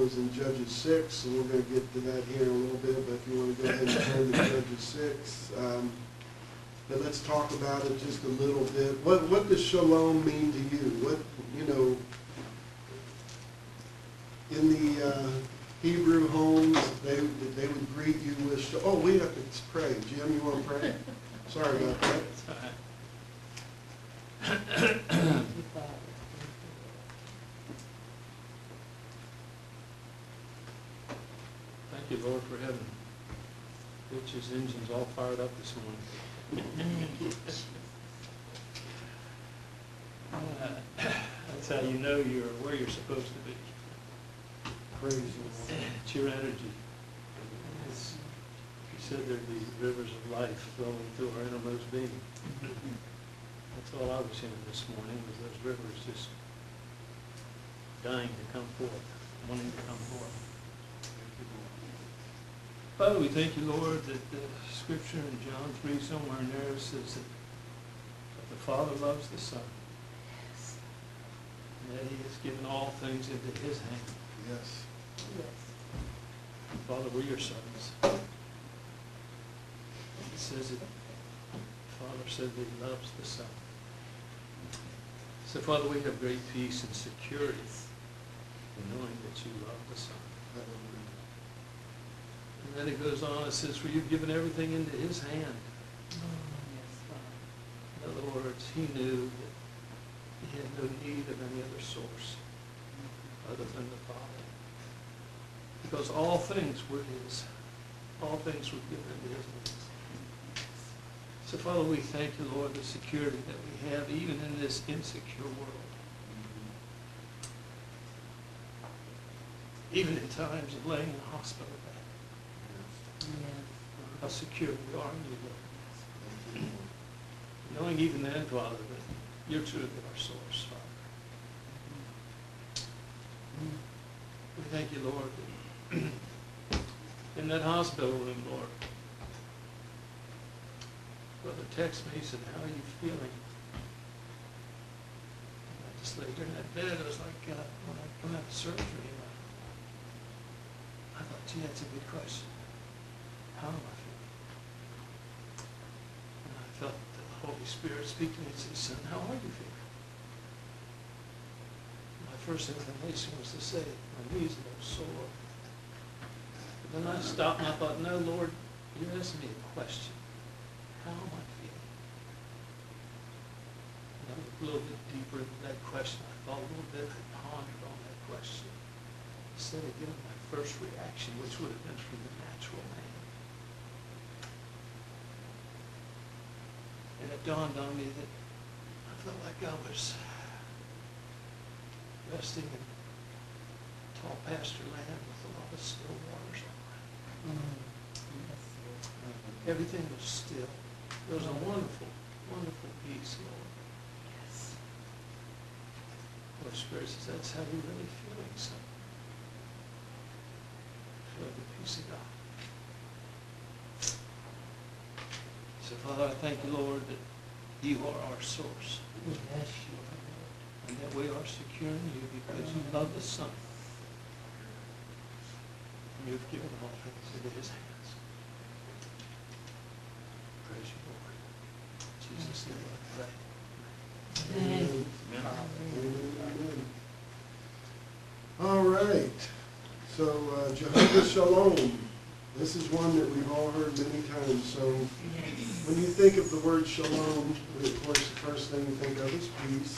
was in Judges 6, and we're going to get to that here in a little bit, but if you want to go ahead and turn to Judges 6. But let's talk about it just a little bit. What does shalom mean to you? What, you know, in the Hebrew homes, they would greet you with shalom. Oh, we have to pray. Jim, you want to pray? Sorry about that. It's all right. Thank you, Lord, for having Butch's engines all fired up this morning. That's how you know you're where you're supposed to be. Praise you. It's your energy. You said there'd be rivers of life flowing through our innermost being. That's all I was hearing this morning, was those rivers just dying to come forth, wanting to come forth. Father, we thank you, Lord, that the scripture in John 3 somewhere in there says that the Father loves the Son. Yes. And that he has given all things into his hand. Yes. Yes. Father, we're your sons. It says that the Father said that he loves the Son. So, Father, we have great peace and security in knowing that you love the Son. And then it goes on, it says, for you've given everything into his hand. Yes, Father. In other words, he knew that he had no need of any other source other than the Father. Because all things were his. All things were given into his hands. So, Father, we thank you, Lord, the security that we have even in this insecure world. Even in times of laying in a hospital bed. Yes. How secure we are in you, Lord. Knowing even then, Father, that you're truly our source, Father. We thank you, Lord, that in that hospital room, Lord, Brother texted me, he said, how are you feeling? And I just laid there in that bed. It was like when I come out of surgery, I thought, gee, that's a good question. How am I feeling? And I felt the Holy Spirit speak to me and say, son, how are you feeling? My first inclination was to say, my knees are sore. But then I stopped and I thought, no, Lord, you're asking me a question. How am I feeling? And I looked a little bit deeper into that question. I thought a little bit, I pondered on that question. Instead of giving my first reaction, which would have been from the natural man. And it dawned on me that I felt like I was resting in tall pasture land with a lot of still waters all around. Yes, Lord. Everything was still. There was a wonderful, wonderful peace, Lord. Yes. Holy Spirit says, that's how you're really feeling, son. Feel the peace of God. So, Father, I thank you, Lord, that you are our source. Yes, you are. And that we are secure in you because you love the Son. And you've given all things into his hands. Praise you, Lord. In Jesus' name I pray. Amen. Amen. All right. So, Jehovah Shalom. This is one that we've all heard many times. So, Yes. when you think of the word shalom, of course, the first thing you think of is peace.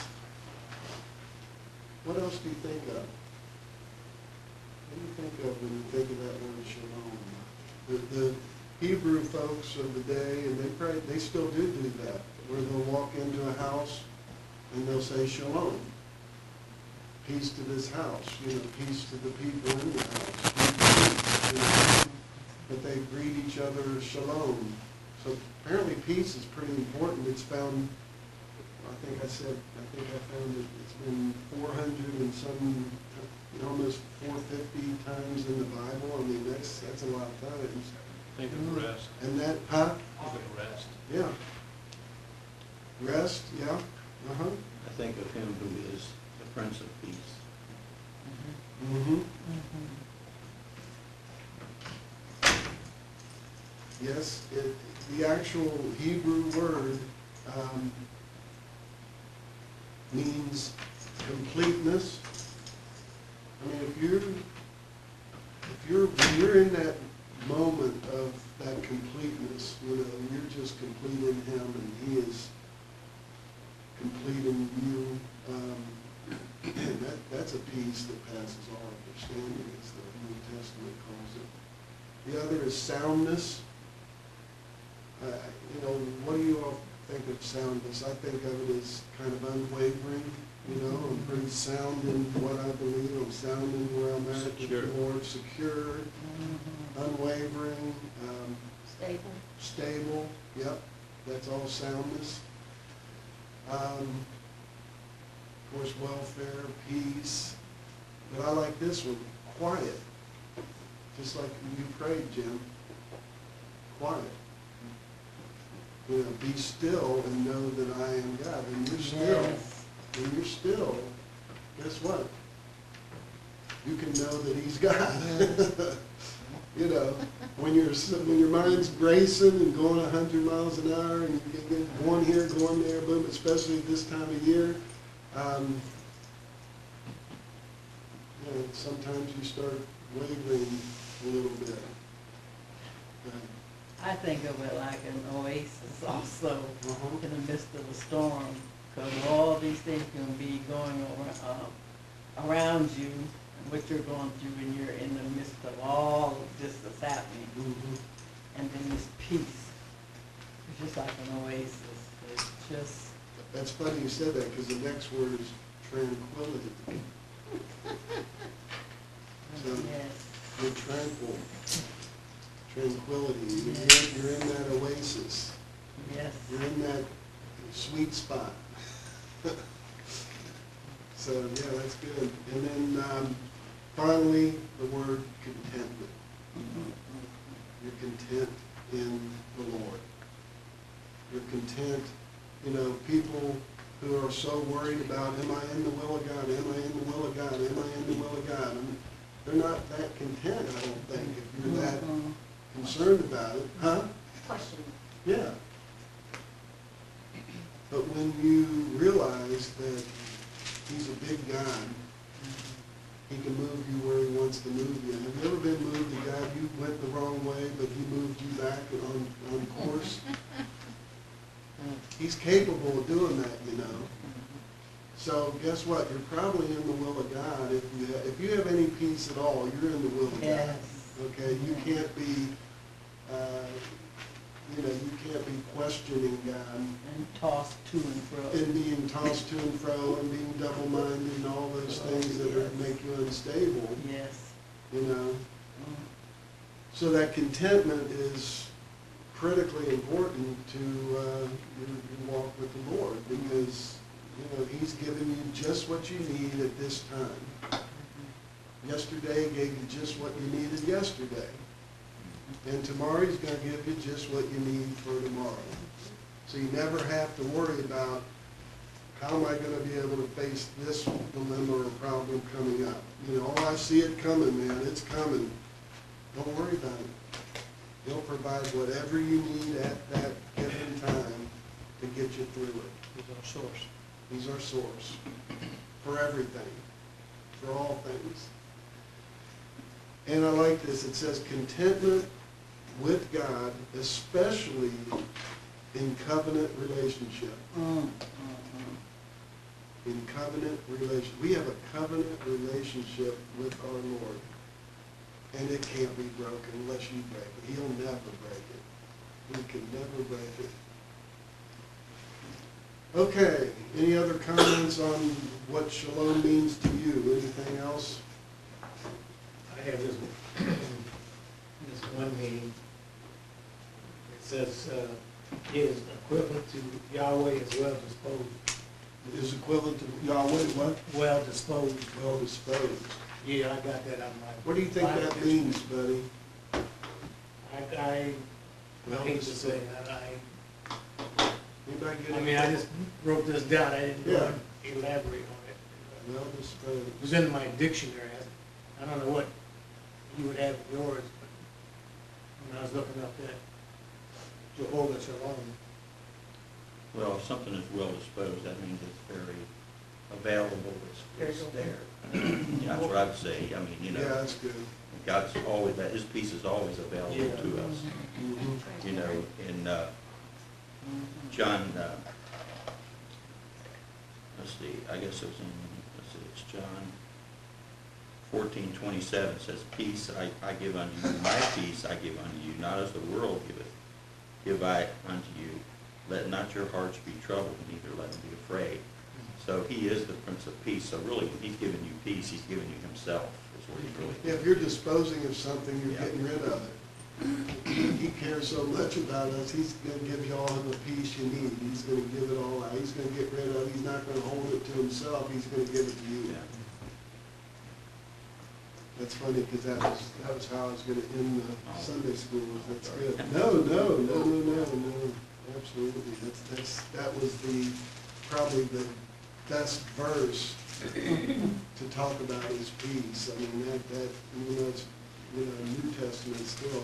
What else do you think of? What do you think of when you think of that word shalom? The Hebrew folks of the day, and they still do that, where they'll walk into a house and they'll say shalom. Peace to this house, peace to the people in the house. But they greet each other shalom. So apparently peace is pretty important. It's found, I think I found it, it's been 400 and some, almost 450 times in the Bible. I mean, that's a lot of times. Think of rest. And that, huh? Think of rest. Yeah. Rest, yeah. Uh-huh. I think of him who is the Prince of Peace. Mm-hmm. Mm-hmm. Yes, the actual Hebrew word means completeness. I mean, when you're in that moment of that completeness, you know, you're just completing him and he is completing you. And that's a peace that passes all understanding, as the New Testament calls it. The other is soundness. You know, what do you all think of soundness? I think of it as kind of unwavering. You know, I'm pretty sound in what I believe. I'm sound in where I'm at with Secure. the Lord. Secure, unwavering, Stable. stable. Yep, that's all soundness. Of course, welfare, peace. But I like this one, quiet. Just like you prayed, Jim. Quiet. You know, be still and know that I am God. When you're still, Yes. when you're still, guess what? You can know that He's God. You know, when your mind's racing and going 100 miles an hour and you get going here, going there, boom, especially this time of year, you know, sometimes you start wavering a little bit. I think of it like an oasis also Uh-huh. in the midst of a storm, because all these things can be going around you, and what you're going through, and you're in the midst of all of this that's happening, Mhm. and then this peace. It's just like an oasis. It's just, That's funny you said that, because the next word is tranquility. So yes, you're tranquil, tranquility. Yes. You're in that oasis. yes. You're in that sweet spot. So, yeah, that's good. And then finally, the word contentment. You're content in the Lord. You're content. You know, people who are so worried about, am I in the will of God? Am I in the will of God? Am I in the will of God? And they're not that content, I don't think, if you're that Mhm. concerned about it. Huh? Question. Yeah. But when you realize that He's a big God, He can move you where He wants to move you. Have you ever been moved to God? You went the wrong way, but He moved you back on course. He's capable of doing that, you know. So guess what? You're probably in the will of God. If you have any peace at all, you're in the will of Yes. God. Okay, you can't be, you can't be questioning God And tossed to and fro. and being tossed to and fro and being double-minded and all those things that Yes. make you unstable, Yes. you know. Mm. So that contentment is critically important to your walk with the Lord, because, you know, He's given you just what you need at this time. Yesterday gave you just what you needed yesterday. And tomorrow He's going to give you just what you need for tomorrow. So you never have to worry about, how am I going to be able to face this dilemma or problem coming up? You know, oh, I see it coming, man, it's coming. Don't worry about it. He'll provide whatever you need at that given time to get you through it. He's our source. He's our source for everything, for all things. And I like this. It says contentment with God, especially in covenant relationship. In covenant relationship. We have a covenant relationship with our Lord. And it can't be broken unless you break it. He'll never break it. He can never break it. Okay, any other comments on what shalom means to you? Anything else? I have this one meeting. It says, is equivalent to Yahweh is well disposed. Is equivalent to Yahweh what? Well disposed. Well disposed. Yeah, I got that on my. What do you think that means, buddy? I Well hate to say disposed. that, Anybody get I it? mean, I just wrote this down, I didn't Yeah. elaborate on it. Well disposed. It was in my dictionary, I don't know what you would have in yours, but when I was looking up that Jehovah Shalom. Well, if something is well disposed, that means it's very available, it's there. Yeah, that's what I'd say, I mean, you Yeah, know, that's good. God's always, that His peace is always available Yeah. to us. Mhm. You know, in John, let's see, I guess it was in, let's see, it's John 14:27 says, "Peace I give unto you, my peace I give unto you, not as the world giveth, give I unto you. Let not your hearts be troubled, neither let them be afraid." So He is the Prince of Peace. So really, when He's giving you peace, He's giving you Himself. Is what He's really Yeah, if you're disposing of something, you're Yeah. getting rid of it. He cares so much about us, He's gonna give you all the peace you need. He's gonna give it all out. He's gonna get rid of it. He's not gonna hold it to Himself. He's gonna give it to you. Yeah. That's funny, because that was how I was gonna end the Oh. Sunday school. That's Sorry. good. No, absolutely. That was probably the best verse to talk about His peace. I mean, that, even though it's, New Testament still,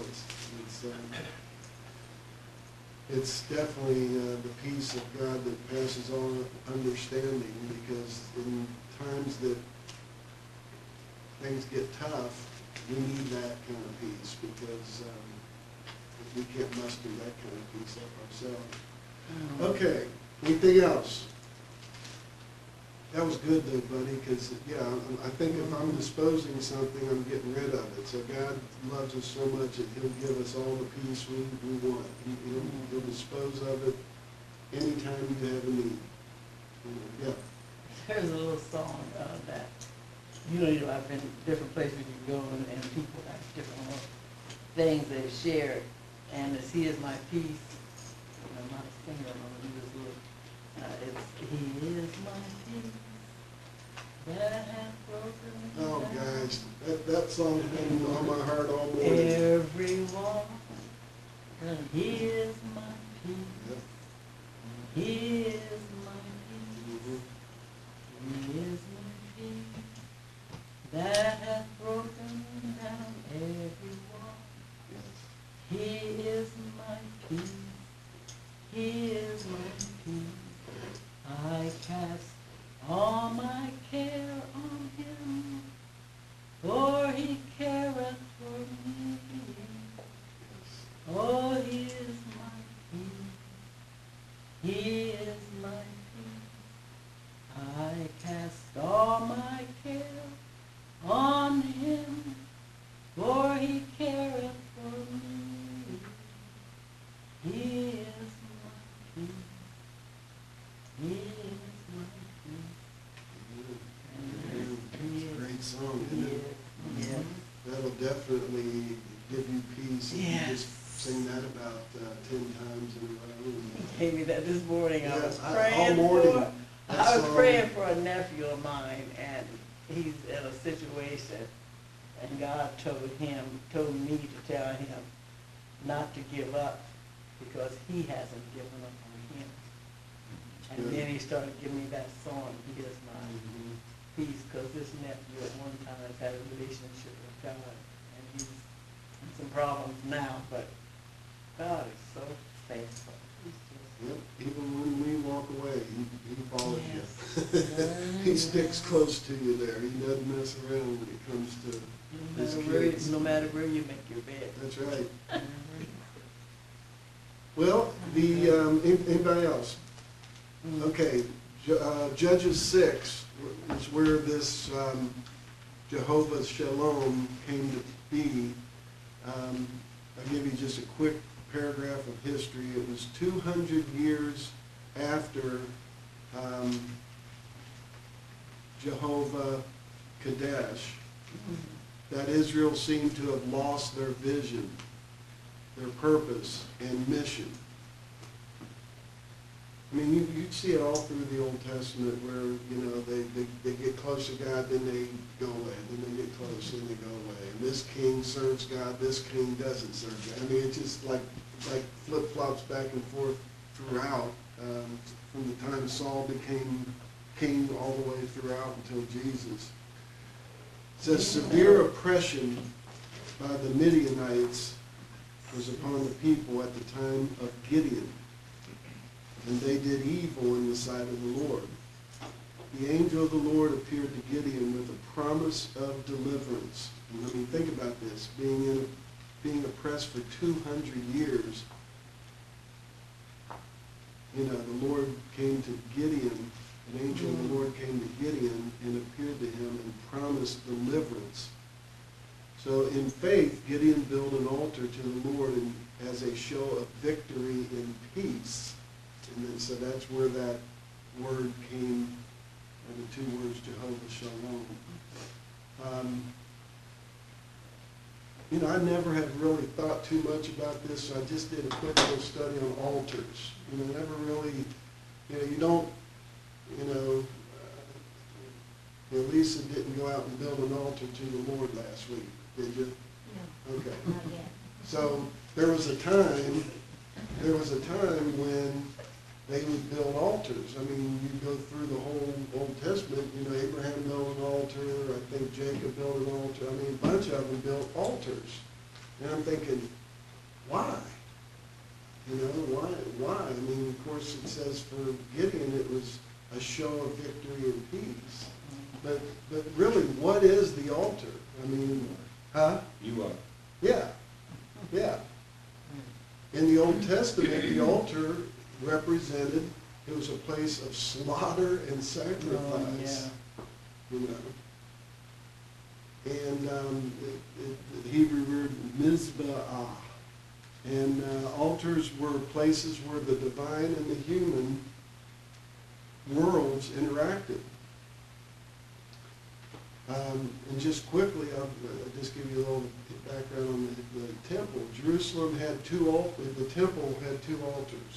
it's definitely the peace of God that passes all understanding, because in times that things get tough, we need that kind of peace, because we can't muster that kind of peace up ourselves. Okay, anything else? That was good though, buddy, because, I think if I'm disposing something, I'm getting rid of it. So God loves us so much that He'll give us all the peace we want. He'll dispose of it anytime you have a need. Yeah. There's a little song that, I've been different places you go and people have different little things they share. And it's "He is my peace." I'm not a singer, I'm going to do this little, it's "He is my peace that hath broken Oh, down guys, that song's been on my heart all morning. every wall. He is my peace. Yep. He is my peace. Mhm. He is my peace that hath broken down every wall. Yes. He is my peace. He is my peace. I cast all my care on Him, for He careth for me. Oh, He is my peace. He is my peace. I cast all my care on Him, for He careth for me. He is my peace. He is my peace. Great song, isn't it? Yes. That'll definitely give you peace if you Yes. just sing that about 10 times in a row. He gave me that this morning. I was Yeah, all praying morning. for. That I was song- praying for a nephew of mine, and he's in a situation, and God told me to tell him not to give up, because he hasn't given up on him. And then he started giving me that song, "He is my Mhm. peace," because this nephew at one time has had a relationship with God, and he's in some problems now, but God is so faithful. He's just Yep, even when we walk away, he follows Yes. you. He sticks close to you there. He doesn't mess around when it comes to his kids. No matter where you make your bed. That's right. Well, anybody else? Okay, Judges 6 is where this Jehovah Shalom came to be. I'll give you just a quick paragraph of history. It was 200 years after Jehovah Kadesh that Israel seemed to have lost their vision, their purpose, and mission. I mean, you see it all through the Old Testament where, they get close to God, then they go away, then they get close, then they go away. And this king serves God, this king doesn't serve God. I mean, it's just like flip-flops back and forth throughout, from the time Saul became king all the way throughout until Jesus. It says, severe oppression by the Midianites was upon the people at the time of Gideon, and they did evil in the sight of the Lord. The angel of the Lord appeared to Gideon with a promise of deliverance. And I mean, think about this, being oppressed for 200 years. You know, the Lord came to Gideon, an angel of the Lord came to Gideon and appeared to him and promised deliverance. So in faith, Gideon built an altar to the Lord and as a show of victory in peace. And then, so that's where that word came, or the two words, Jehovah Shalom. You know, I never had really thought too much about this, so I just did a quick little study on altars. You know, never really, you know, you don't, Lisa didn't go out and build an altar to the Lord last week, did you? No, Okay. not yet. So there was a time when they would build altars. I mean, you go through the whole Old Testament, you know, Abraham built an altar, I think Jacob built an altar, I mean, a bunch of them built altars. And I'm thinking, why? You know, why? I mean, of course, it says for Gideon, it was a show of victory and peace. But really, what is the altar? I mean, huh? You are. Yeah, yeah. In the Old Testament, the altar represented, it was a place of slaughter and sacrifice. You know. And the Hebrew word mizbeah. And altars were places where the divine and the human worlds interacted. And just quickly, I'll just give you a little background on the temple. Jerusalem had two altars. The temple had two altars.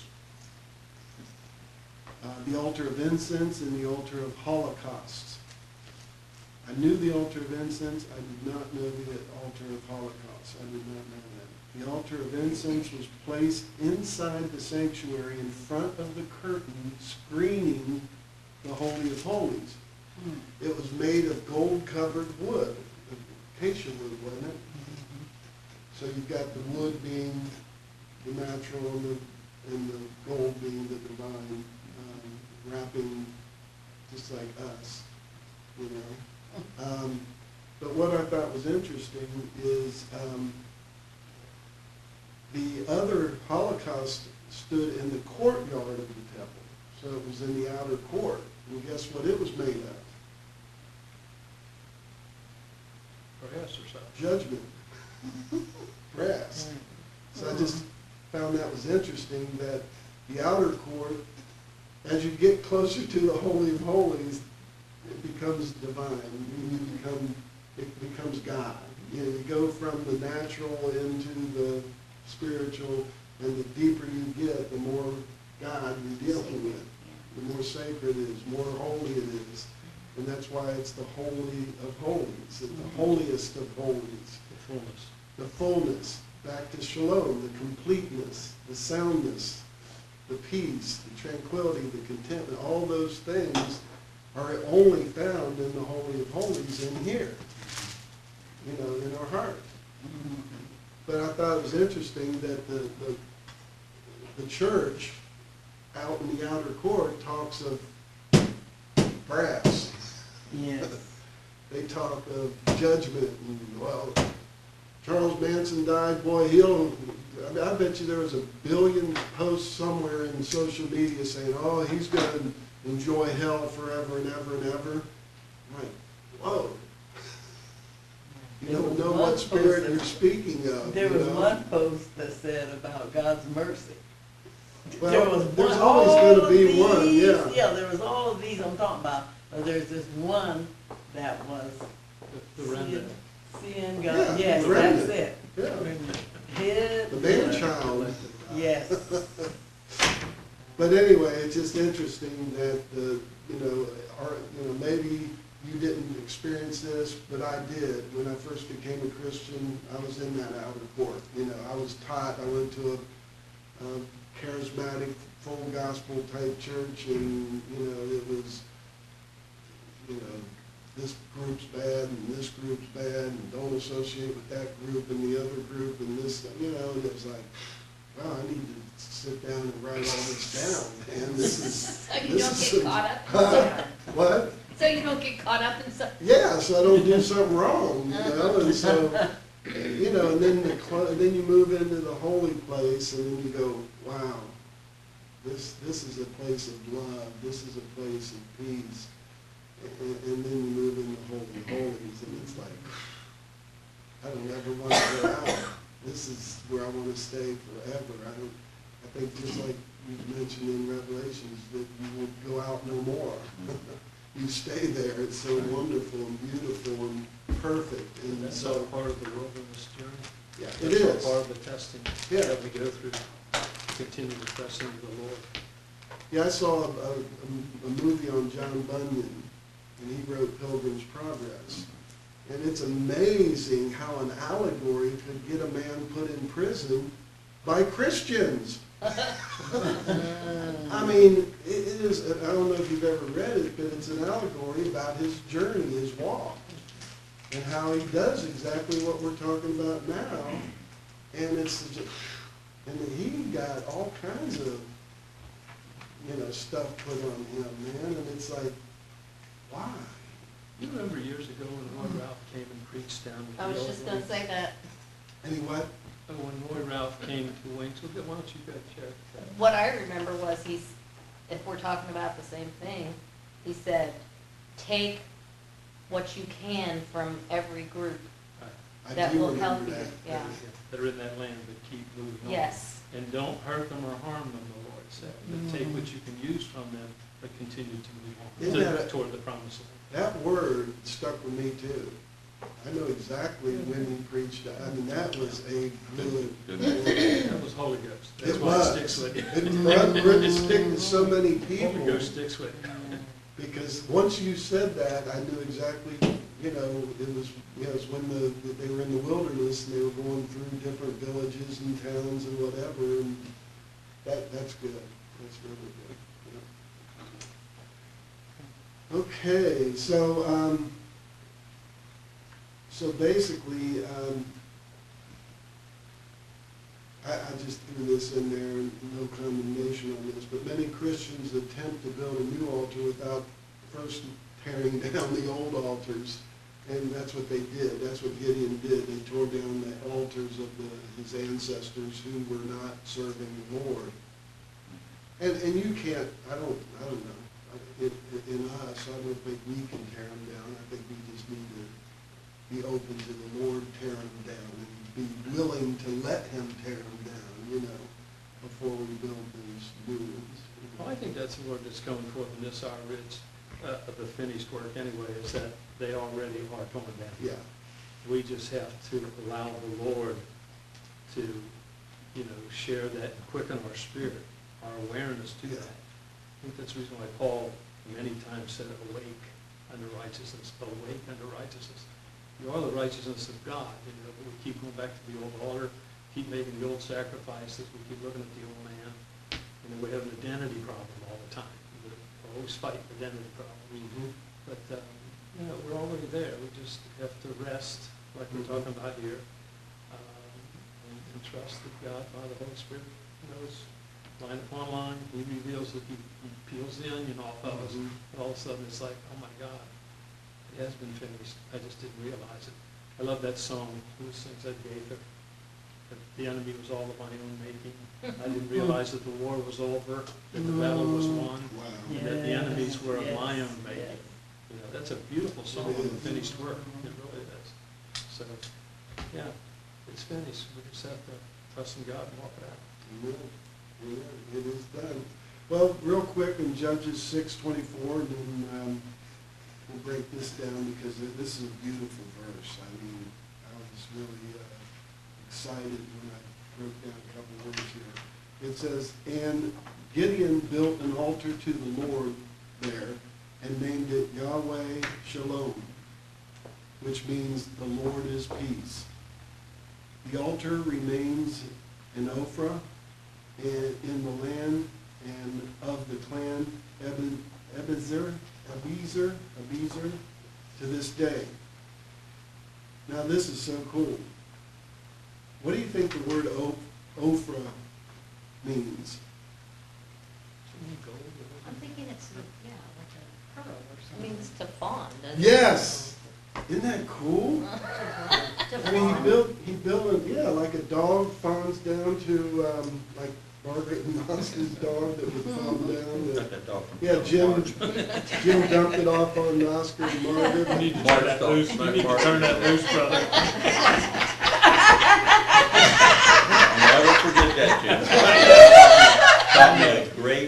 The altar of incense and the altar of holocausts. I knew the altar of incense. I did not know the altar of holocausts. I did not know that. The altar of incense was placed inside the sanctuary in front of the curtain, screening the Holy of Holies. It was made of gold-covered wood, acacia wood, wasn't it? So you've got the wood being the natural and the gold being the divine, wrapping just like us, you know. But what I thought was interesting is the other Holocaust stood in the courtyard of the temple. So it was in the outer court. And guess what it was made of? Brass or something. Judgment. Brass. So I just found that was interesting that the outer court, as you get closer to the Holy of Holies, it becomes divine. It becomes God. You know, you go from the natural into the spiritual, and the deeper you get, the more God you're dealing with. The more sacred it is, more holy it is. And that's why it's the Holy of Holies, it's the holiest of holies. The fullness. The fullness, back to shalom, the completeness, the soundness, the peace, the tranquility, the contentment, all those things are only found in the Holy of Holies in here, you know, in our heart. But I thought it was interesting that the church out in the outer court talks of brass. Yes. They talk of judgment and, well, Charles Manson died, boy, I bet you there was 1 billion posts somewhere in social media saying, oh, he's going to enjoy hell forever and ever and ever. I'm like, whoa. You don't know what spirit you're speaking of. There you was know? one post that said about God's mercy. Well, There was there's one, always all going to be of these, one, yeah. Yeah, there was all of these I'm talking about, but there's this one that was The remnant. seeing Yeah, God. Yes, the that's remnant. it. Yeah. Hid. The man-child. Yes. But anyway, it's just interesting that maybe you didn't experience this, but I did. When I first became a Christian, I was in that outer court. You know, I was taught. I went to a charismatic, full gospel type church, and it was, this group's bad and this group's bad and don't associate with that group and the other group and this, you know, and it was like, wow, I need to sit down and write all this down, man. This is. So you this don't is get some- caught up in something. What? So you don't get caught up in something. Yeah, so I don't do something wrong, you know, and so, you know, and then then you move into the holy place and then you go, wow, this is a place of love, this is a place of peace. And then you move into holy holies and it's like, I don't ever want to go out. This is where I want to stay forever. I think just like you mentioned in Revelations, that you won't go out no more. You stay there. It's so wonderful and beautiful and perfect. And That's so, all part of the wilderness journey. yeah, it That's is. all part of the testing Yeah. that we go through, continue to press into the Lord. Yeah, I saw a movie on John Bunyan, and he wrote Pilgrim's Progress. And it's amazing how an allegory could get a man put in prison by Christians. I mean, it is, I don't know if you've ever read it, but it's an allegory about his journey, his walk, and how he does exactly what we're talking about now. And it's just, and he got all kinds of, you know, stuff put on him, man, and it's like, why? You remember years ago when Roy Ralph came and preached down at I the was old just gonna Wings? say that. And he what? When Roy Ralph came to Waynesville, why don't you guys share that? What I remember was if we're talking about the same thing, he said, take what you can from every group. I That do will remember help you, that. yeah. That are in that land, but keep moving on. Yes. And don't hurt them or harm them, the Lord said, but take what you can use from them, but continue to move Isn't on, that a- toward the promised land. That word stuck with me too. I know exactly when he preached that. I mean, that was a good Good. word. That was Holy Ghost. That's It why was. it sticks with you. It wouldn't stick to so many Holy people. Ghost sticks with you. Because once you said that, I knew exactly, you know, it was when they were in the wilderness and they were going through different villages and towns and whatever, and that's good. That's really good. Yeah. Okay, so basically, I just threw this in there, and no condemnation on this, but many Christians attempt to build a new altar without first tearing down the old altars, and that's what they did. That's what Gideon did. They tore down the altars of his ancestors who were not serving the Lord. And you can't, I don't know. In us, I don't think we can tear them down. I think we just need to be open to the Lord tearing them down and be willing to let him tear them down, you know, before we build these new ones. Well, I think that's the word that's coming forth in this our ridge of the finished work anyway, is that they already are torn down. Yeah. We just have to allow the Lord to, you know, share that and quicken our spirit, our awareness to Yeah. that. I think that's the reason why Paul many times said, awake unto righteousness, awake unto righteousness. You are the righteousness of God. You know, we keep going back to the old altar, keep making the old sacrifices, we keep looking at the old man. You know, we have an identity problem all the time. We're always fighting identity problems. But, you know, we're already there. We just have to rest, like we're talking about here, and trust that God, by the Holy Spirit, knows line upon line. He reveals that he peels the onion off of us. And all of a sudden, it's like, oh my God, it has been finished. I just didn't realize it. I love that song. Who sings that, Gaither? That the enemy was all of my own making. I didn't realize that the war was over, that the battle was won, Wow. and that the enemies were of Yes, my own making. yes. You know, that's a beautiful song on the finished work. It really is. So, yeah, it's finished. We just have to trust in God and walk it out. Amen. Amen. It is done. Well, real quick, in Judges 6:24, and then we'll break this down because this is a beautiful verse. I mean, I was really excited when I wrote down a couple words here. It says, and Gideon built an altar to the Lord there and named it Yahweh Shalom, which means the Lord is peace. The altar remains in Ophrah, and in the land and of the clan Abizer, to this day. Now, this is so cool. What do you think the word Ophrah means? I'm thinking it's, yeah, like a pearl or something. It means to fawn, doesn't it? Yes! Isn't that cool? To I mean, fawn. he built it, yeah, like a dog fawns down to, like Margaret and Oscar's dog that would fawn down. Got that dog from. Yeah, Jim dumped it off on Oscar and You Margaret. need to turn that loose, you need to turn that loose, brother. I'll never forget that, Jim. Taught me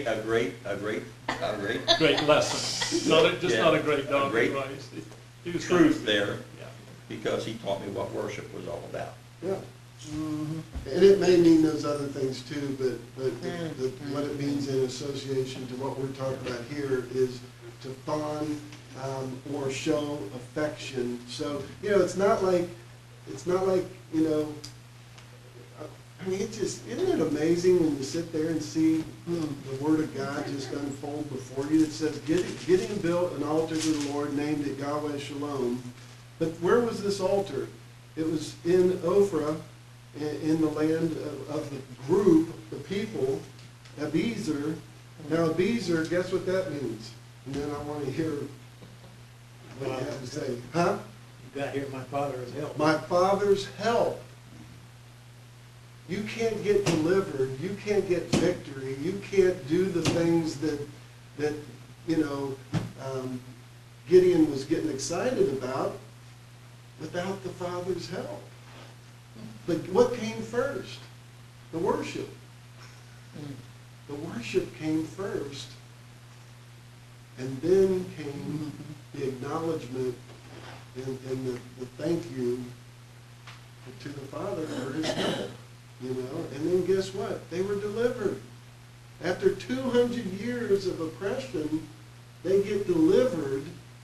a great Great lesson. Not a great dog Great advice. He was truth there, Yeah. because he taught me what worship was all about. Yeah. And it may mean those other things too, but what it means in association to what we're talking about here is to fawn or show affection. So, you know, it's not like, you know, I mean, isn't it amazing when you sit there and see the Word of God just unfold before you? It says, Gideon built an altar to the Lord, named it Yahweh Shalom. But where was this altar? It was in Ophrah, in the land of the group, the people, Abiezer. Now, Abiezer, guess what that means? And then I want to hear what you have to say. Huh? You got here, my father has helped. My father's help. You can't get delivered. You can't get victory. You can't do the things that you know, Gideon was getting excited about without the Father's help. But what came first? The worship. The worship came first, and then came the acknowledgement and the thank you to the Father for his help. You know, and then guess what? They were delivered. After 200 years of oppression, they get delivered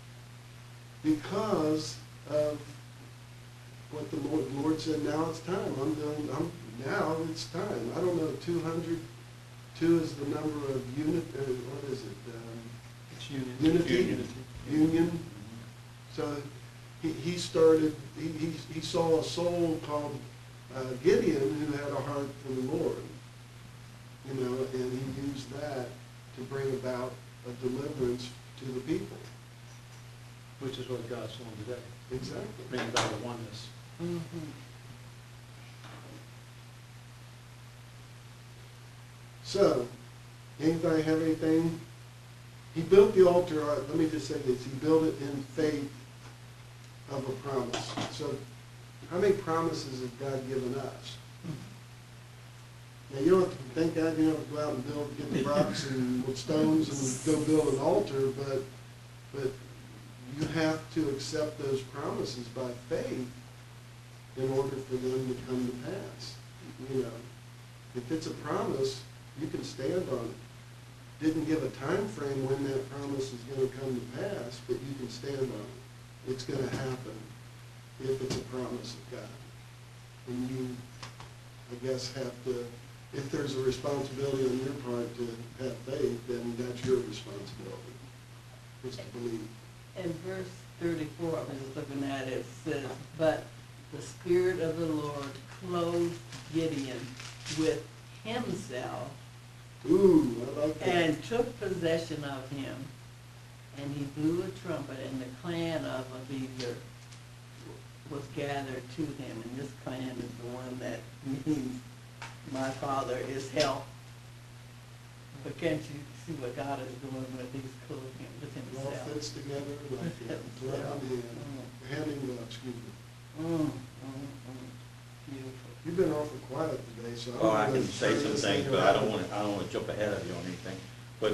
because of what the Lord said, now it's time. Now it's time. I don't know, 202 is the number of what is it? It's union. Unity? Union. So he started, he saw a soul called Gideon who had a heart for the Lord, you know, and he used that to bring about a deliverance to the people. Which is what God's doing today, Exactly. bringing about a oneness. So, anybody have anything? He built the altar, let me just say this, he built it in faith of a promise. So, how many promises has God given us? Now, you don't have to thank God, you don't have to go out and get the rocks and with stones and go build an altar, but you have to accept those promises by faith in order for them to come to pass. You know, if it's a promise, you can stand on it. Didn't give a time frame when that promise is going to come to pass, but you can stand on it. It's going to happen if it's a promise of God. And you, I guess, have to, if there's a responsibility on your part to have faith, then that's your responsibility, is to believe. In verse 34, I was just looking at it, it says, but the Spirit of the Lord clothed Gideon with himself Ooh, I like that. and took possession of him. And he blew a trumpet, and the clan of Abiezer was gathered to him. And this clan is the one that means my father is help. But can't you see what God is doing with these clothing with It all himself? fits together like a glove and hand in glove, excuse me. Beautiful. You've been awful quiet today, so. Well, I I'm can gonna say turn some this things, thing but I don't around. want to jump ahead of you on anything. But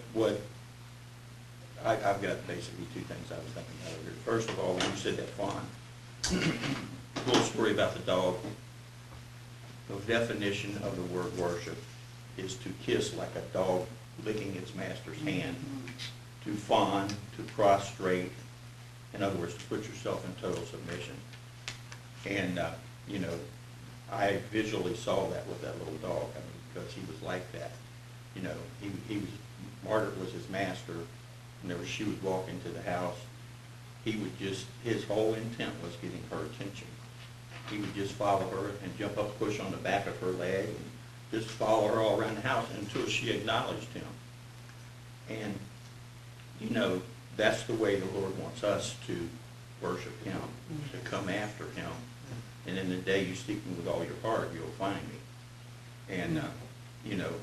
I've got basically two things I was thinking about here. First of all, when you said that fawn, little story about the dog. The definition of the word worship is to kiss like a dog licking its master's hand, to fawn, to prostrate, in other words, to put yourself in total submission. And, you know, I visually saw that with that little dog, I mean, because he was like that. You know, he was, Margaret was his master, whenever she would walk into the house, he would just, his whole intent was getting her attention. He would just follow her and jump up, push on the back of her leg, and just follow her all around the house until she acknowledged him. And, you know, that's the way the Lord wants us to worship him, to come after him. And in the day you seek me with all your heart, you'll find me. And, you know,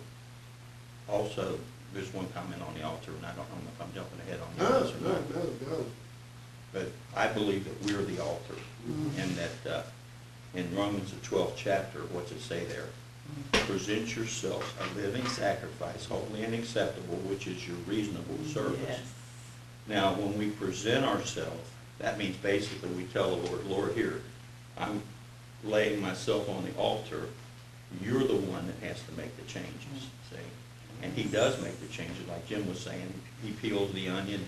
also, there's one comment on the altar, and I don't know if I'm jumping ahead on No, this or not. no. But I believe that we're the altar, and that in Romans, the 12th chapter, what's it say there? Present yourselves a living sacrifice, holy and acceptable, which is your reasonable service. Yes. Now, when we present ourselves, that means basically we tell the Lord, Lord, here, I'm laying myself on the altar. You're the one that has to make the changes, see? And he does make the changes, like Jim was saying. He peels the onion,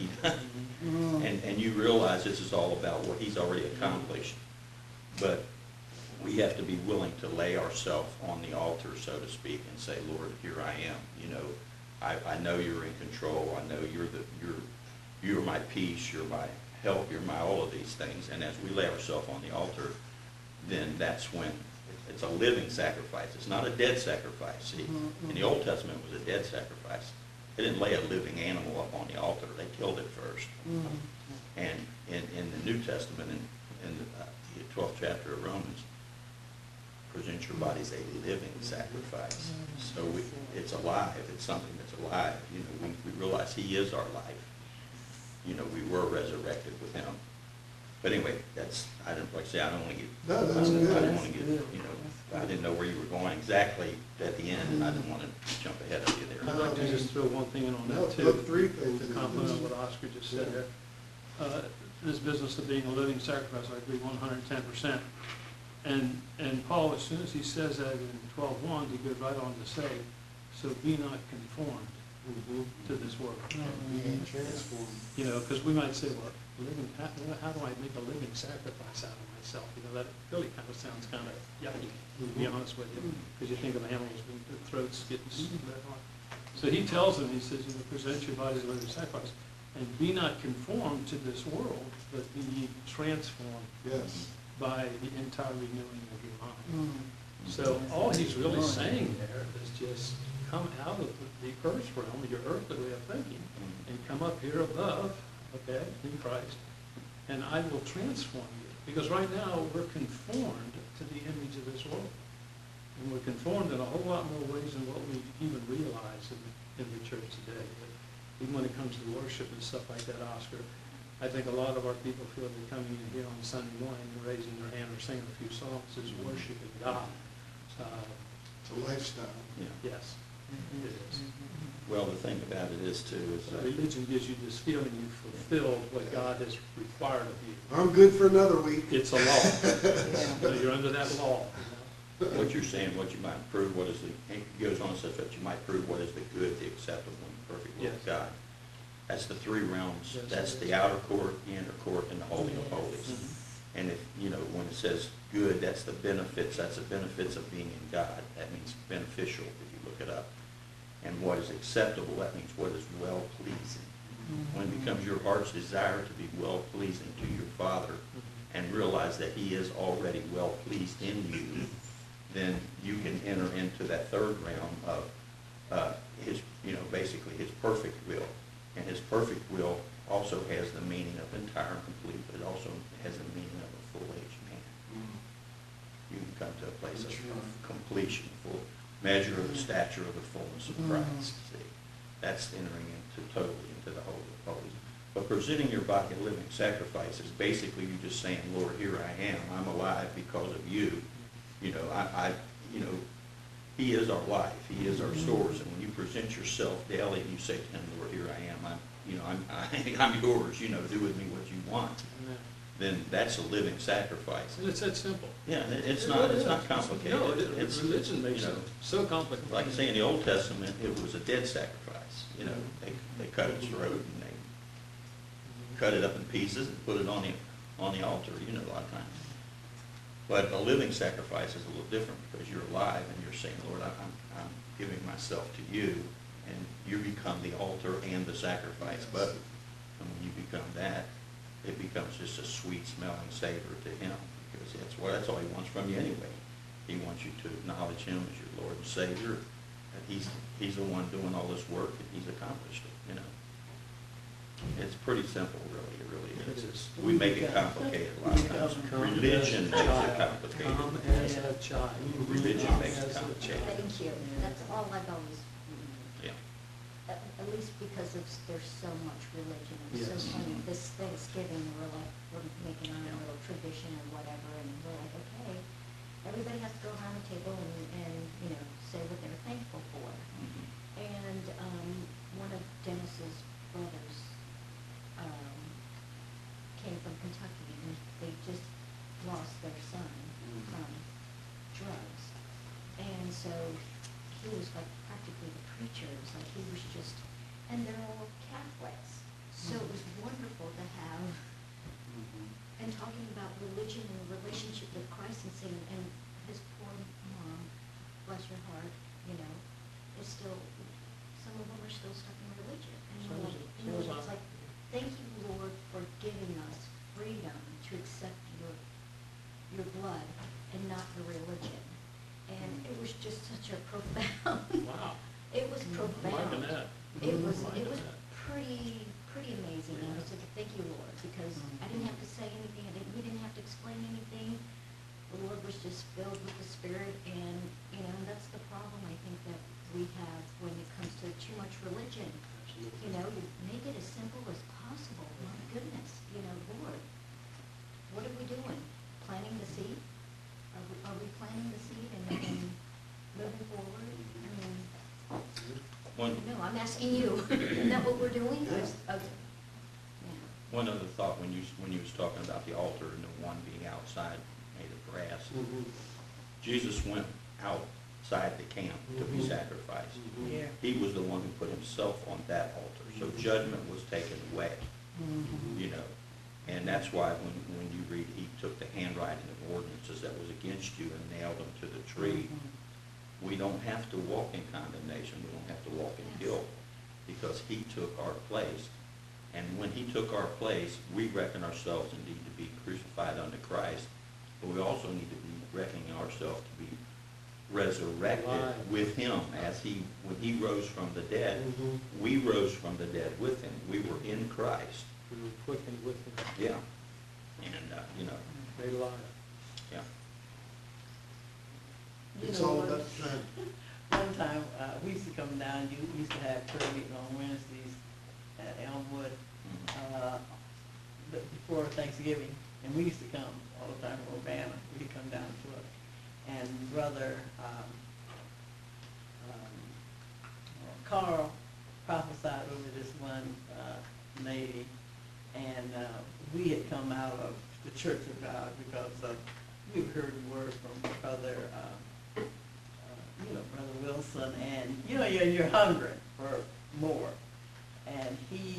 and you realize this is all about what he's already accomplished. But we have to be willing to lay ourselves on the altar, so to speak, and say, Lord, here I am. You know, I know you're in control. I know you're my peace, you're my help, you're my all of these things. And as we lay ourselves on the altar, then that's when it's a living sacrifice. It's not a dead sacrifice. See, in the Old Testament, it was a dead sacrifice. They didn't lay a living animal up on the altar. They killed it first. And in the New Testament, in the 12th chapter of Romans, present your body as a living sacrifice. So it's alive. It's something that's alive. You know, we realize he is our life. You know, we were resurrected with him. But anyway, I don't want to get, No, that's good. I didn't want to get, you know, I didn't know where you were going exactly at the end, and I didn't want to jump ahead of you there. I'd like to just throw one thing in on No, that too. put three things To in complement this. what Oscar just said there. This business of being a living sacrifice, I agree 110%. And Paul, as soon as he says that in 12:1, he goes right on to say, so be not conformed to this world. Being transformed. You know, because we might say, well, how do I make a living sacrifice out of myself? You know, that really kind of sounds kind of yucky, to be honest with you, because you think of animals with their throats getting slit on. So he tells them, he says, you know, present your body as a living sacrifice, and be not conformed to this world, but be ye transformed Yes. by the entire renewing of your mind. So all he's really saying there is just come out of the earth realm, your earthly way of thinking, and come up here above, okay, in Christ, and I will transform you. Because right now, we're conformed to the image of this world. And we're conformed in a whole lot more ways than what we even realize in the church today. But even when it comes to worship and stuff like that, Oscar, I think a lot of our people feel they're coming in here on Sunday morning and raising their hand or singing a few songs is worshiping God. It's a lifestyle. Yeah. Yes, it is. Well, the thing about it is too, is that Religion gives you this feeling you've fulfilled what God has required of you. I'm good for another week. It's a law. You know, you're under that law. what you're saying, what you might prove, what is the, it goes on and says that you might prove what is the good, the acceptable, and perfect will of Yes. God. That's the three realms. Yes, That's it the is. outer court, the inner court, and the holy of holies. Mhm. And if, you know, when it says good, that's the benefits of being in God. That means beneficial, if you look it up. And what is acceptable, that means what is well-pleasing. When it becomes your heart's desire to be well-pleasing to your Father and realize that He is already well-pleased in you, then you can enter into that third realm of His, you know, basically His perfect will. And His perfect will also has the meaning of entire and complete, but it also has the meaning of a full-age man. You can come to a place of completion, full measure of the stature of the fullness of Christ. See, that's entering totally into the Holy of Holies. But presenting your body a living sacrifice is basically you just saying, Lord, here I am. I'm alive because of you. You know, you know, He is our life. He is our source. And when you present yourself daily and you say to Him, Lord, here I am. I'm yours. You know, do with me what you want. Amen. Then that's a living sacrifice. And it's that simple. Yeah, it's It not really is. complicated. No, It's, religion makes you know, it so complicated. like I say, in the Old Testament, it was a dead sacrifice. You know, they cut its throat and they cut it up in pieces and put it on the altar, you know, a lot of times. But a living sacrifice is a little different because you're alive and you're saying, Lord, I'm giving myself to you, and you become the altar and the sacrifice. But when you become that, it becomes just a sweet smelling savor to him, because that's all he wants from you anyway. He wants you to acknowledge him as your Lord and Savior, and he's the one doing all this work, and he's accomplished it, you know. It's pretty simple, really, it really It is. is. We make it complicated a lot of times. Come Religion as a makes it child. complicated. Come as a child. Religion Come makes it as a complicated. child. Thank you, that's all I've always, Yeah. at least because there's so much religion. It's so Yes. funny, this Thanksgiving, we're making our own little tradition or whatever, and we're like, okay, everybody has to go around the table and, you know, say what they're thankful for. Mhm. And, one of Dennis's brothers, came from Kentucky, and they just lost their son from drugs. And so he was like practically the preacher. It was like he was just, and they're all Catholics. So it was wonderful to have, and talking about religion and the relationship with Christ and saying, and his poor mom, bless her heart, you know, is still, some of them are still stuck in religion. And So you're is like, it- you know, so is it's I. like, thank you, Lord, for giving us freedom to accept your blood and not your religion. And it was just such a profound, Wow. it was I'm profound. liking that. It was I'm liking that. pretty amazing. I was like, thank you, Lord, because I didn't have to say anything, we didn't have to explain anything. The Lord was just filled with the Spirit, and, you know, that's the problem I think that we have when it comes to too much religion. You know, you make it as simple as possible. My goodness, you know, Lord, what are we doing? Planting the seed? Are we planting the seed and moving forward? I mean, no, I'm asking you, isn't that what we're doing? Yes. Okay. Yeah. One other thought, when you was talking about the altar and the one being outside made of brass, Jesus went outside the camp to be sacrificed. Yeah. He was the one who put himself on that altar, so judgment was taken away, you know. And that's why when you read, he took the handwriting of ordinances that was against you and nailed them to the tree. We don't have to walk in condemnation, we don't have to walk in guilt, because he took our place. And when he took our place, we reckon ourselves indeed to be crucified unto Christ, but we also need to be reckoning ourselves to be resurrected Alive. with him, when he rose from the dead, we rose from the dead with him. We were in Christ. We were quickened with him, Yeah. And, you know, made alive. yeah. You It's know, all one- about time. One time, we used to come down, you used to have prayer meeting on Wednesdays at Elmwood, Mhm. before Thanksgiving, and we used to come all the time from Urbana, we'd come down to it. And Brother, Carl prophesied over this one, lady, and, we had come out of the Church of God because we heard the word from Brother, Brother Wilson, and, you're hungry for more. And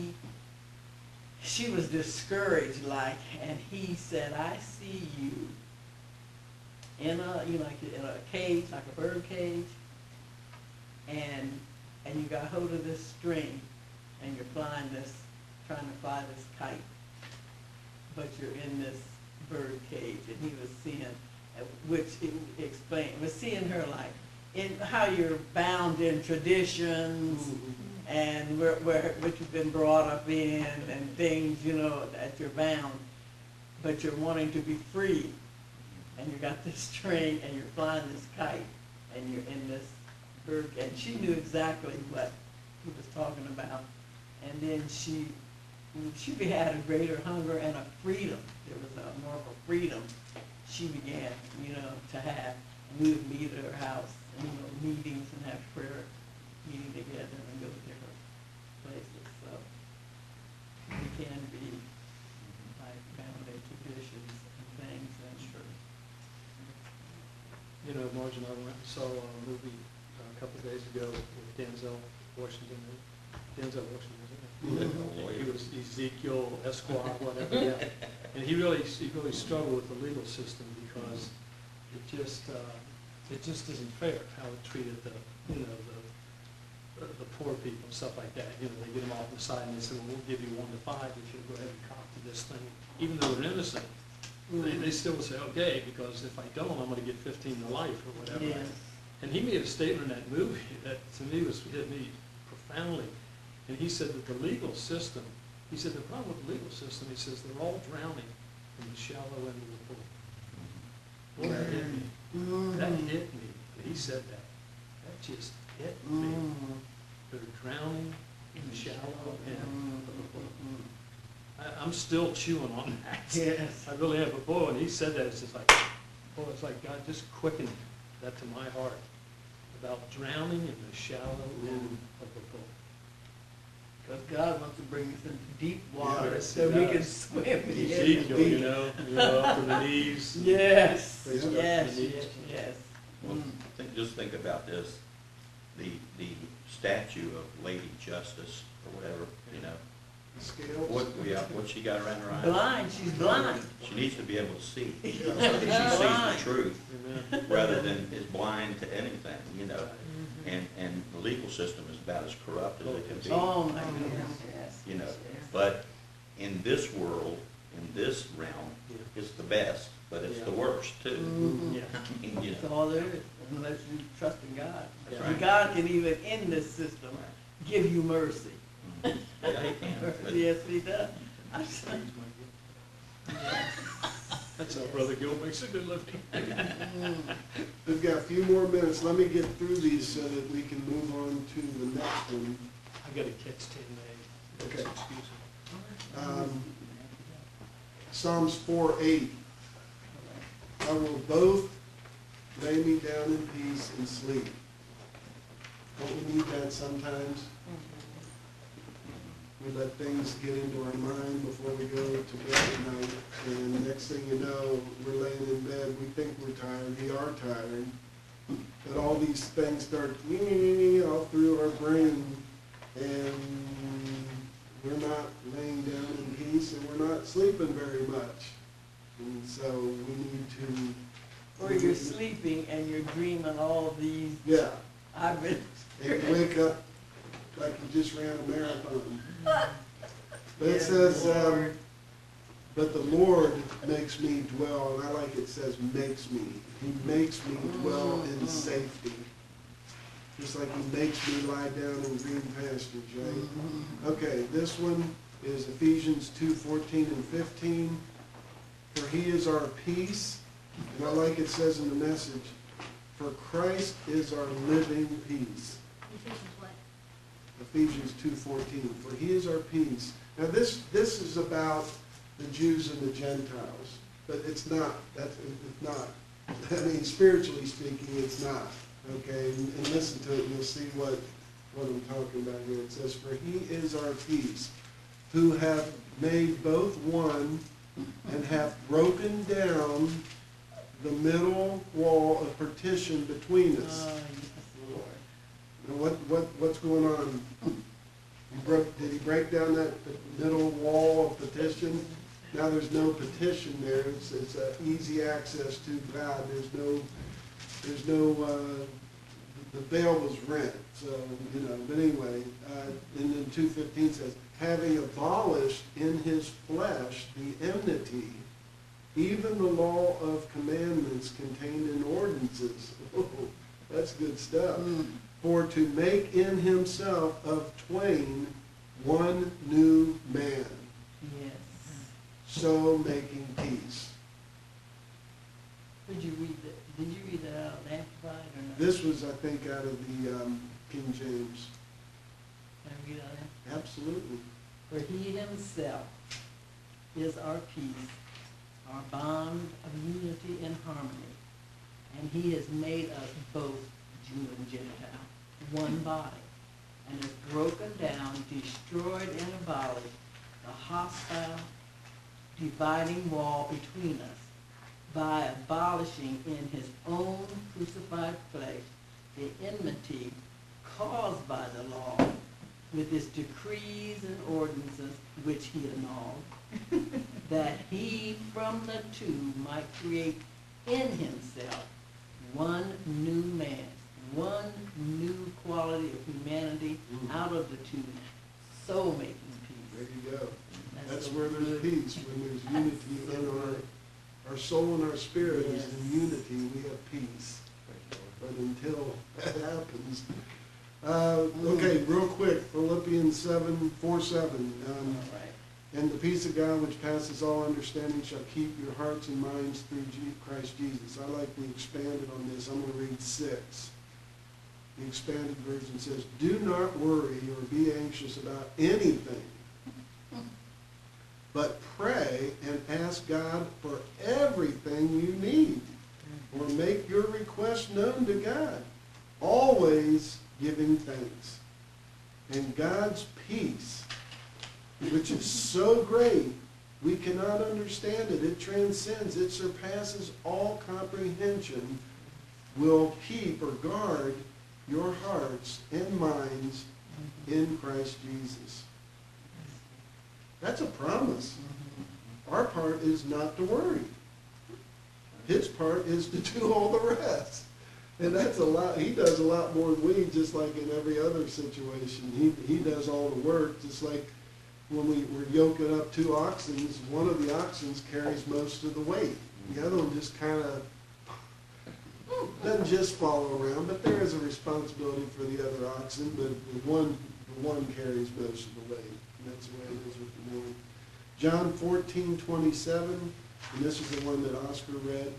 she was discouraged, like, and he said, I see you in a cage, like a bird cage, and you got hold of this string, and you're trying to fly this kite, but you're in this bird cage. And he was seeing, which it explained, was seeing her like, in how you're bound in traditions, and what you've been brought up in, and things, that you're bound, but you're wanting to be free. And you got this string, and you're flying this kite, and you're in this bird, and she knew exactly what he was talking about. And then she had a greater hunger and a freedom. There was more of a freedom she began, to have. And we would meet at her house, meetings, and have prayer meeting together and go to different places. So we can be like bound in traditions and things. And You know, Margin, I went and saw a movie a couple of days ago with Denzel Washington. Denzel Washington, he was Ezekiel Esquire, whatever, yeah. And he really struggled with the legal system because it just isn't fair how it treated the the poor people and stuff like that, you know, they get them off the side and they say, well, we'll give you 1 to 5 if you go ahead and copy this thing, even though they're innocent. They still say, okay, because if I don't, I'm gonna get 15 to life or whatever. Yes. And he made a statement in that movie that to me hit me profoundly. And he said that the legal system, he said the problem with the legal system, he says they're all drowning in the shallow end of the pool. Boy, that hit me. That hit me. He said that. That just hit me. They're drowning in the shallow end of the pool. I'm still chewing on that. Yes. I really am. But boy, when he said that, it's just like, boy, it's like God just quickened that to my heart about drowning in the shallow end of the pool. Because God wants to bring us into deep water Yes, so He we can does. swim in it. Ezekiel, you know, up to the knees. Yes, Praise God. yes, Knees. yes, yes. Well, just think about this, the statue of Lady Justice, or whatever, you know, Scales. what she got around her eyes? Blind, she's blind. She needs to be able to see, so Yeah. that she sees Blind. the truth, Amen. rather than is blind to anything, you know. And the legal system is about as corrupt as it can be, Oh, my goodness, yes. you know. But in this world, in this realm, it's the best, but it's the worst too. Mhm. Yeah. I mean, you That's know. all there is, unless you trust in God. That's And right. God can even, in this system, give you mercy. Mhm. Yeah, he can. but- Yes, He does. I said, That's how Brother Gil makes a good living. We've got a few more minutes. Let me get through these so that we can move on to the next one. I gotta catch 10A. Okay. Excuse me. Psalms 4:8. I will both lay me down in peace and sleep. Don't we need that sometimes? We let things get into our mind before we go to bed at night, and the next thing you know, we're laying in bed, we think we're tired, we are tired, but all these things start all through our brain, and we're not laying down in peace, and we're not sleeping very much. And so we need to... or you're sleeping and you're dreaming all these, Yeah, I've been, and you wake up like you just ran a marathon. But it Yes, says, Lord. but the Lord makes me dwell, and I like it says makes me. He makes me dwell in safety. Just like He makes me lie down in green pastures, right? Okay, this one is Ephesians 2:14 and 15. For He is our peace, and I like it says in the Message, for Christ is our living peace. Ephesians what? Ephesians 2:14, for He is our peace. Now this is about the Jews and the Gentiles, but it's not. It's not. I mean, spiritually speaking, it's not. Okay, and listen to it, and you'll see what I'm talking about here. It says, for He is our peace, who hath made both one, and hath broken down the middle wall of partition between us. oh, yes, Lord. Now, what's going on? Did he break down that middle wall of petition? Now there's no petition there. It's easy access to God. There's no, the veil was rent. So, you know, but anyway, and then 2:15 says, having abolished in His flesh the enmity, even the law of commandments contained in ordinances. Oh, that's good stuff. For to make in Himself of twain one new man, Yes. so making peace. Did you read that, did you read that out in Amplified or not? This was, I think, out of the King James. Can I read out of Absolutely. For He Himself is our peace, our bond of unity and harmony, and He has made us both Jew and Gentile, one body, and has broken down, destroyed, and abolished the hostile, dividing wall between us by abolishing in His own crucified flesh the enmity caused by the law with its decrees and ordinances which He annulled, that He from the two might create in Himself one new man, one new quality of humanity out of the two, so making There peace. you go. That's so where there's good. peace, when there's unity so in good. our soul and our spirit is Yes. in unity, we have peace. But until that happens, okay, real quick, Philippians 7:4-7. All right. And the peace of God which passes all understanding shall keep your hearts and minds through Christ Jesus. I like the expanded on this. I'm going to read 6. The expanded version says, do not worry or be anxious about anything, but pray and ask God for everything you need, or make your request known to God, always giving thanks. And God's peace, which is so great, we cannot understand it. It transcends, it surpasses all comprehension, will keep or guard your hearts and minds in Christ Jesus. That's a promise. Our part is not to worry. His part is to do all the rest. And that's a lot. He does a lot more than we, just like in every other situation. He does all the work, just like when we're yoking up 2 oxen, one of the oxen carries most of the weight. The other one just kind of doesn't just follow around, but there is a responsibility for the other oxen, but the one carries most of the weight. And that's the way it is with the Lord. John 14:27, and this is the one that Oscar read.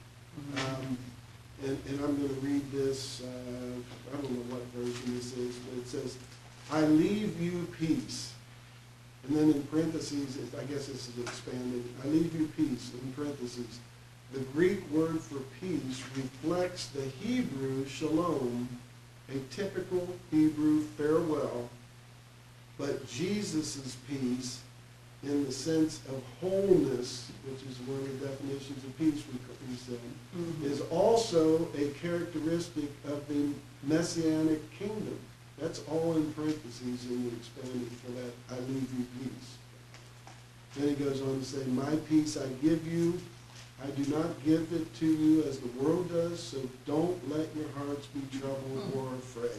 And I'm going to read this, I don't know what version this is, but it says, I leave you peace. And then in parentheses, I guess this is expanded, I leave you peace, in parentheses. The Greek word for peace reflects the Hebrew shalom, a typical Hebrew farewell, but Jesus' peace, in the sense of wholeness, which is one of the definitions of peace we said, is also a characteristic of the Messianic kingdom. That's all in parentheses in the expanded for that, I leave you peace. Then he goes on to say, my peace I give you, I do not give it to you as the world does, so don't let your hearts be troubled or afraid.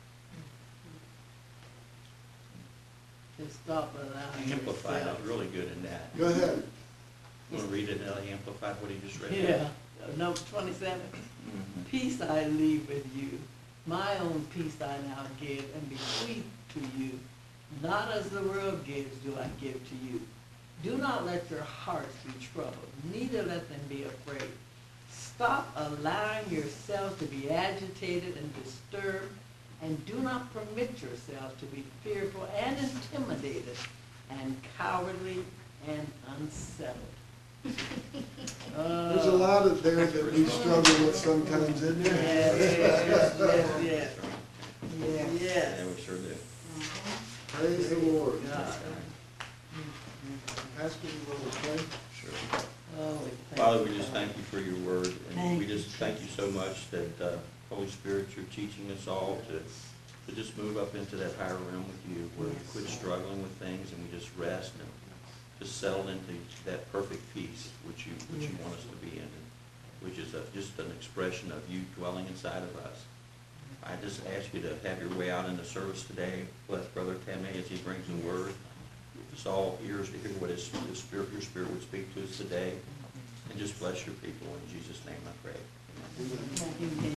Just stop allowing Amplified yourself. is really good in that. Go ahead. You want to read it, Ellie, Amplified, what he just read? Yeah, number 27. Mhm. Peace I leave with you, my own peace I now give and bequeath to you. Not as the world gives do I give to you. Do not let your hearts be troubled, neither let them be afraid. Stop allowing yourself to be agitated and disturbed, and do not permit yourself to be fearful and intimidated and cowardly and unsettled. There's a lot of there that we struggle with sometimes, isn't there? Yes, yes. Yeah, Yes. we sure do. Praise the Lord. God. Pastor, you want to pray? Sure. Oh, we thank Father, you, we just God. thank you for your word, and Thank we you, just thank you so Jesus. much that, Holy Spirit, you're teaching us all to just move up into that higher realm with you, where we Yes, quit Lord. struggling with things and we just rest and just settle into that perfect peace which you want us to be in, which is just an expression of you dwelling inside of us. I just ask you to have your way out in the service today. Bless Brother Tame as he brings the word. Give us all ears to hear what your spirit would speak to us today. And just bless your people. In Jesus' name I pray. Amen. Amen.